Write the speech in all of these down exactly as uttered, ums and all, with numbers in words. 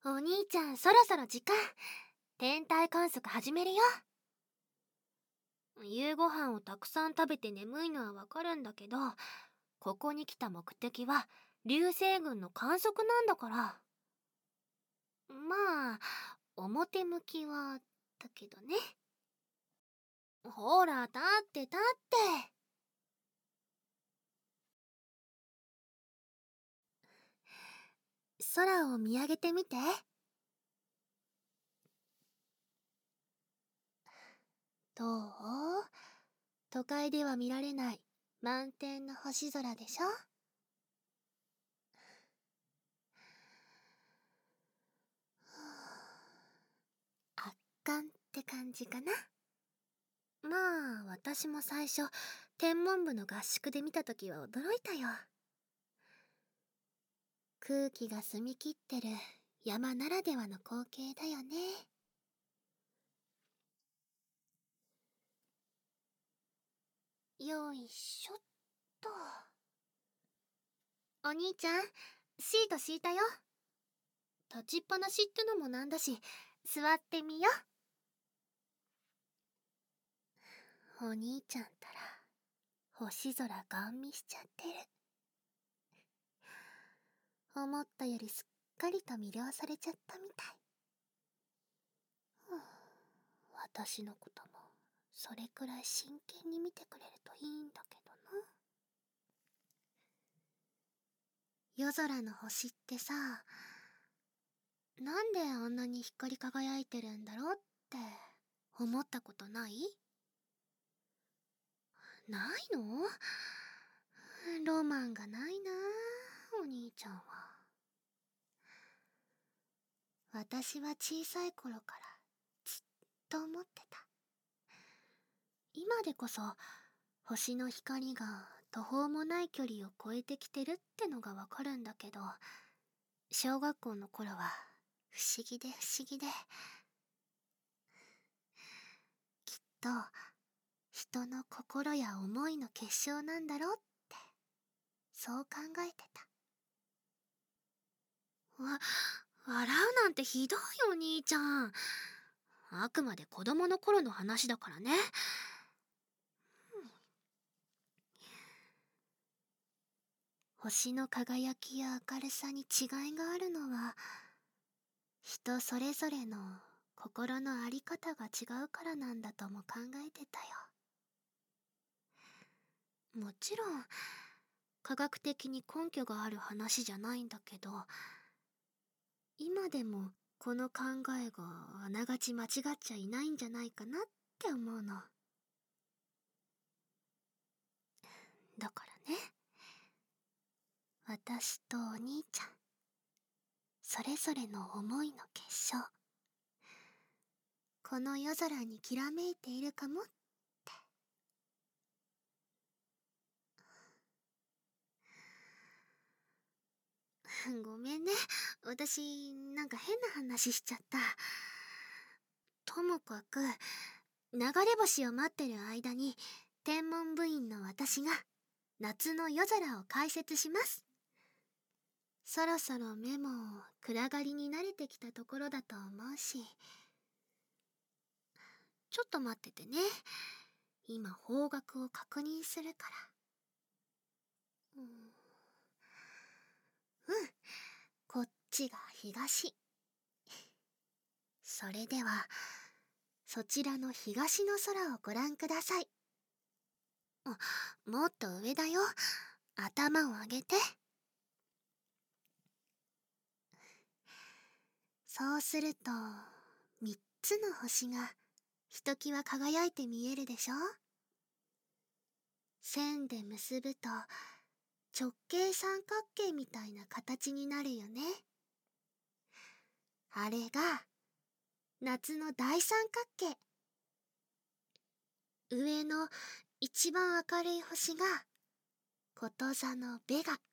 お兄ちゃん、そろそろ時間。天体観測始めるよ。夕ご飯をたくさん食べて眠いのはわかるんだけど、ここに来た目的は流星群の観測なんだから。まあ、表向きはだけどね。ほら、立って立って。空を見上げてみて。どう？都会では見られない満天の星空でしょ？圧巻って感じかな。まあ、私も最初、天文部の合宿で見たときは驚いたよ。空気が澄み切ってる山ならではの光景だよね。よいしょっと。お兄ちゃん、シート敷いたよ。立ちっぱなしってのもなんだし、座ってみよ。お兄ちゃんったら、星空ガン見しちゃってる。思ったよりすっかりと魅了されちゃったみたい。私のこともそれくらい真剣に見てくれるといいんだけどな。夜空の星ってさ、なんであんなに光り輝いてるんだろうって思ったことない？ないの？ロマンがないなあ、お兄ちゃんは。私は小さい頃からずっと思ってた。今でこそ星の光が途方もない距離を超えてきてるってのがわかるんだけど、小学校の頃は不思議で不思議で、きっと人の心や思いの結晶なんだろうって、そう考えてた。わ、笑うなんてひどいよ、お兄ちゃん。あくまで子供の頃の話だからね。星の輝きや明るさに違いがあるのは、人それぞれの心のあり方が違うからなんだとも考えてたよ。もちろん、科学的に根拠がある話じゃないんだけど、今でもこの考えがあながち間違っちゃいないんじゃないかなって思うの。だからね、私とお兄ちゃん、それぞれの思いの結晶、この夜空にきらめいているかもって。ごめんね、私なんか変な話しちゃった。ともかく、流れ星を待ってる間に天文部員の私が夏の夜空を解説します。そろそろ目も暗がりに慣れてきたところだと思うし。ちょっと待っててね。今方角を確認するから。うん、うん、こっちが東。それではそちらの東の空をご覧ください。あ、もっと上だよ。頭を上げて。そうするとみっつの星がひときわ輝いて見えるでしょ。線で結ぶと直径三角形みたいな形になるよね。あれが夏の大三角形。上の一番明るい星がこと座のベガ。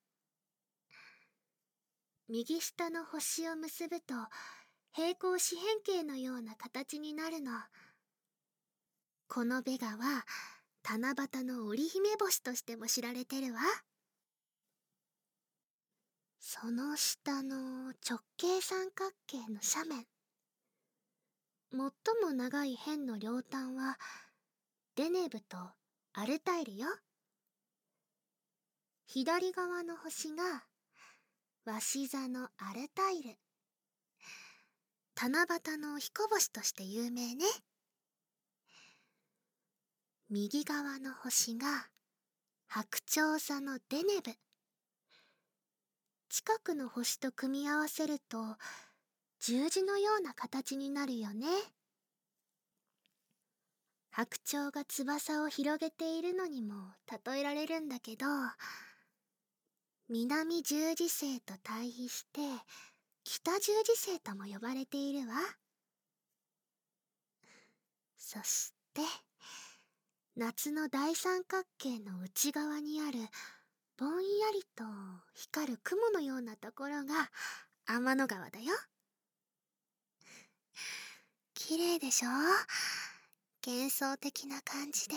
右下の星を結ぶと平行四辺形のような形になるの。このベガは七夕の織姫星としても知られてるわ。 その下の直径三角形の斜面、最も長い辺の両端はデネブとアルタイルよ。左側の星が鷲座のアルタイル、七夕の彦星として有名ね。右側の星が白鳥座のデネブ。近くの星と組み合わせると十字のような形になるよね。白鳥が翼を広げているのにも例えられるんだけど、南十字星と対比して北十字星とも呼ばれているわ。そして夏の大三角形の内側にあるぼんやりと光る雲のようなところが天の川だよ。綺麗でしょ？幻想的な感じで。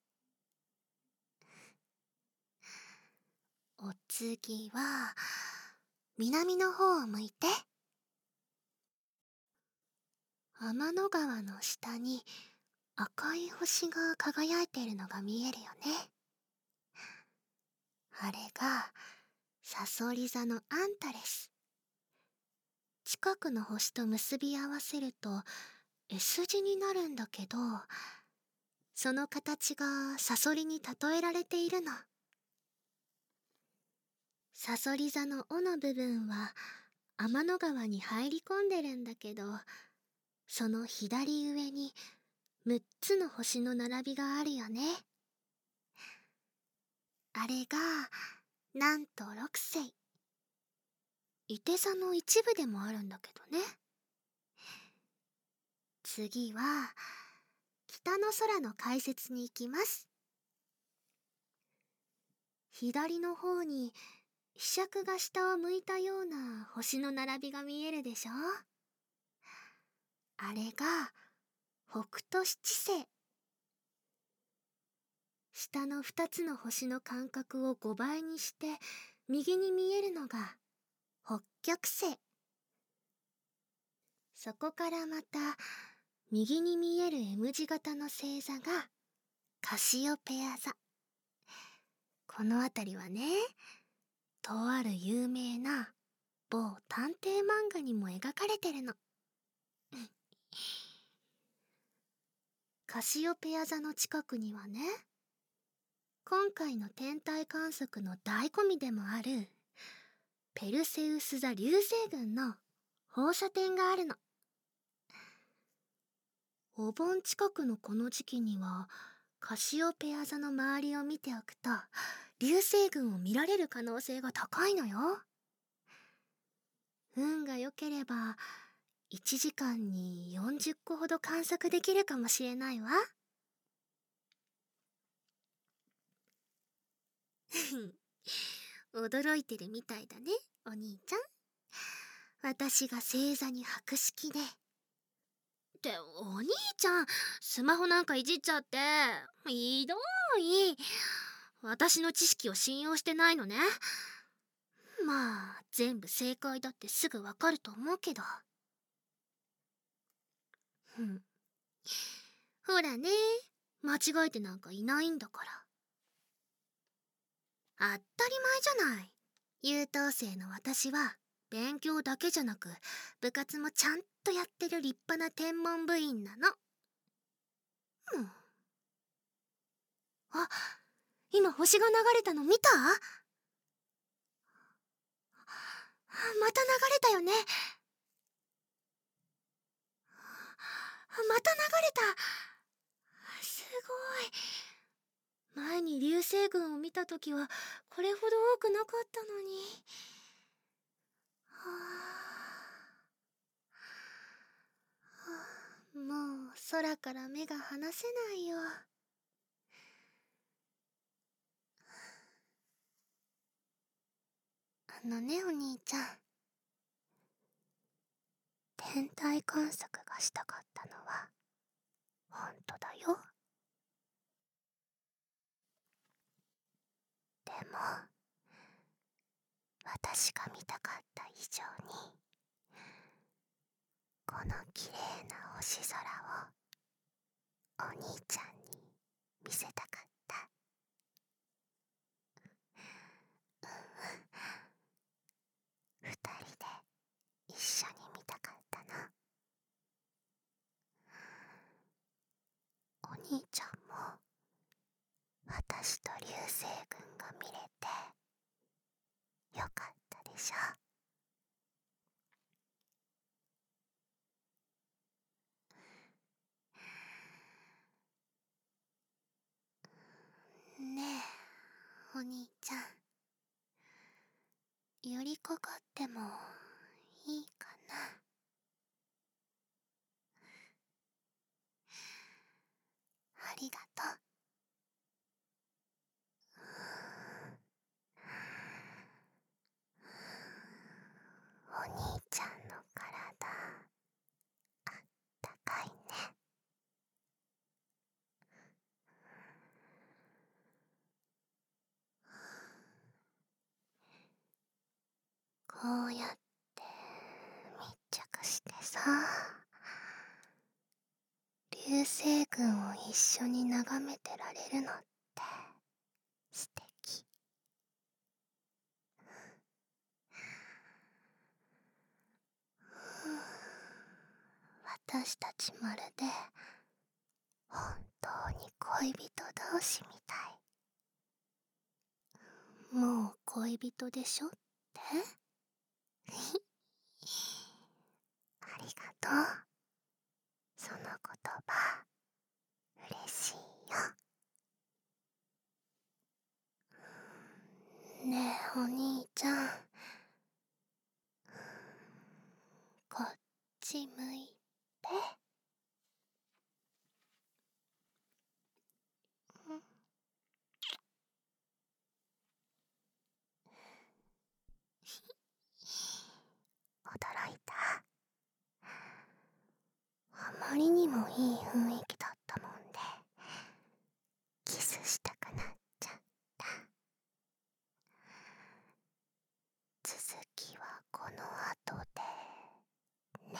お次は南の方を向いて。天の川の下に赤い星が輝いているのが見えるよね。あれがサソリ座のアンタレス。近くの星と結び合わせると S 字になるんだけど、その形がサソリに例えられているの。サソリ座の尾の部分は天の川に入り込んでるんだけど、その左上にむっつの星の並びがあるよね。あれがなんとろく星。いて座の一部でもあるんだけどね。次は北の空の解説に行きます。左の方にひ杓が下を向いたような星の並びが見えるでしょ。あれが北斗七星。下のふたつの星の間隔をごばいにして右に見えるのが北極星。そこからまた右に見える M 字型の星座がカシオペア座。この辺りはね、とある有名な某探偵漫画にも描かれてるの。カシオペア座の近くにはね、今回の天体観測の醍醐味でもあるペルセウス座流星群の放射点があるの。お盆近くのこの時期にはカシオペア座の周りを見ておくと流星群を見られる可能性が高いのよ。運が良ければいちじかんによんじゅっこほど観測できるかもしれないわ。驚いてるみたいだね、お兄ちゃん。私が星座に博識で。ってお兄ちゃん、スマホなんかいじっちゃってひどい。私の知識を信用してないのね。まあ全部正解だってすぐわかると思うけど。ふん、ほらね、間違えてなんかいないんだから。当たり前じゃない。優等生の私は勉強だけじゃなく部活もちゃんとやってる立派な天文部員なの。うん、あ、今星が流れたの見た？また流れたよね。また流れた。すごい。前に流星群を見たときはこれほど多くなかったのに。はあ、もう空から目が離せないよ。あのね、お兄ちゃん。天体観測がしたかったのは本当だよ。でも私が見たかった以上にこの綺麗な星空をお兄ちゃんに見せたかった。二人で一緒に見たかったな。お兄ちゃんも私と流星群が見れてよかったでしょ。 ねえ、お兄ちゃん。寄りかかってもいいかな。ありがとう。 お兄ちゃんの体あったかいね。こうやって密着してさ、流星群を一緒に眺めてられるのって素敵。私たちまるで本当に恋人同士みたい。 もう恋人でしょってありがとう。その言葉嬉しいよ。 ねえ、お兄ちゃん。こっち向いて。 驚いた。あまりにもいい雰囲気だったもんでキスしたくなっちゃった。続きはこの後でね。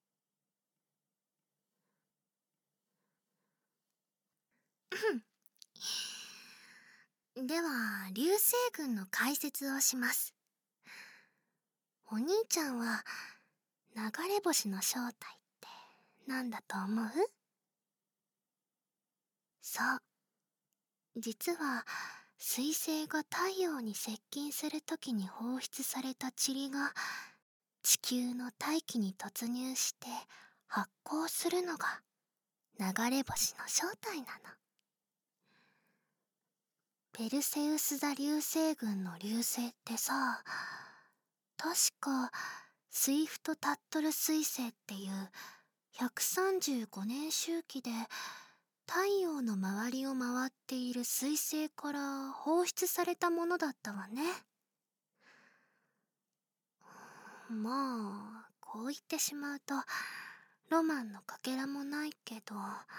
では、流星群の解説をします。お兄ちゃんは流れ星の正体って何だと思う？そう。実は水星が太陽に接近するときに放出された塵が地球の大気に突入して発光するのが流れ星の正体なの。ペルセウス座流星群の流星ってさ、確かスイフトタットル彗星っていうひゃくさんじゅうごねん周期で太陽の周りを回っている彗星から放出されたものだったわね。まあ、こう言ってしまうとロマンのかけらもないけど、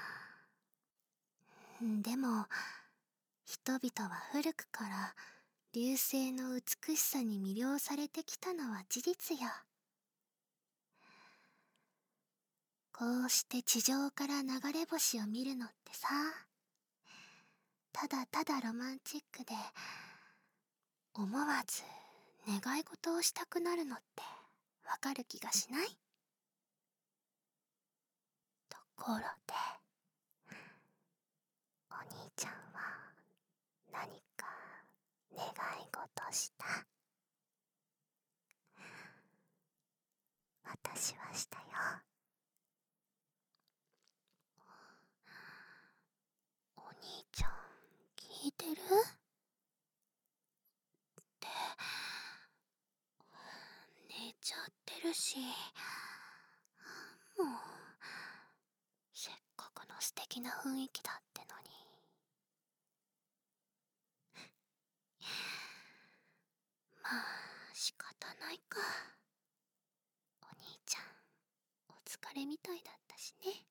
でも人々は古くから流星の美しさに魅了されてきたのは事実よ。こうして地上から流れ星を見るのってさ、ただただロマンチックで思わず願い事をしたくなるのってわかる気がしない？ところでお兄ちゃんは何か願い事した？私はしたよ。 お兄ちゃん聞いてる？って寝ちゃってるし、もうせっかくの素敵な雰囲気だってのに。まあ仕方ないか。お兄ちゃんお疲れみたいだったしね。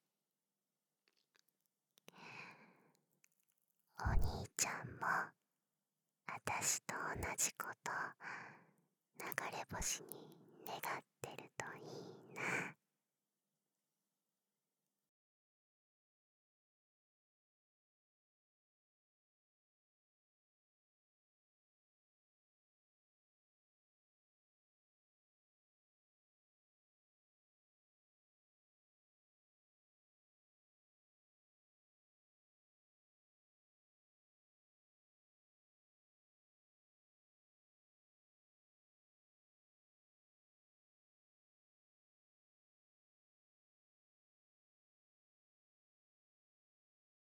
お兄ちゃんも私と同じこと星に願ってるといいな。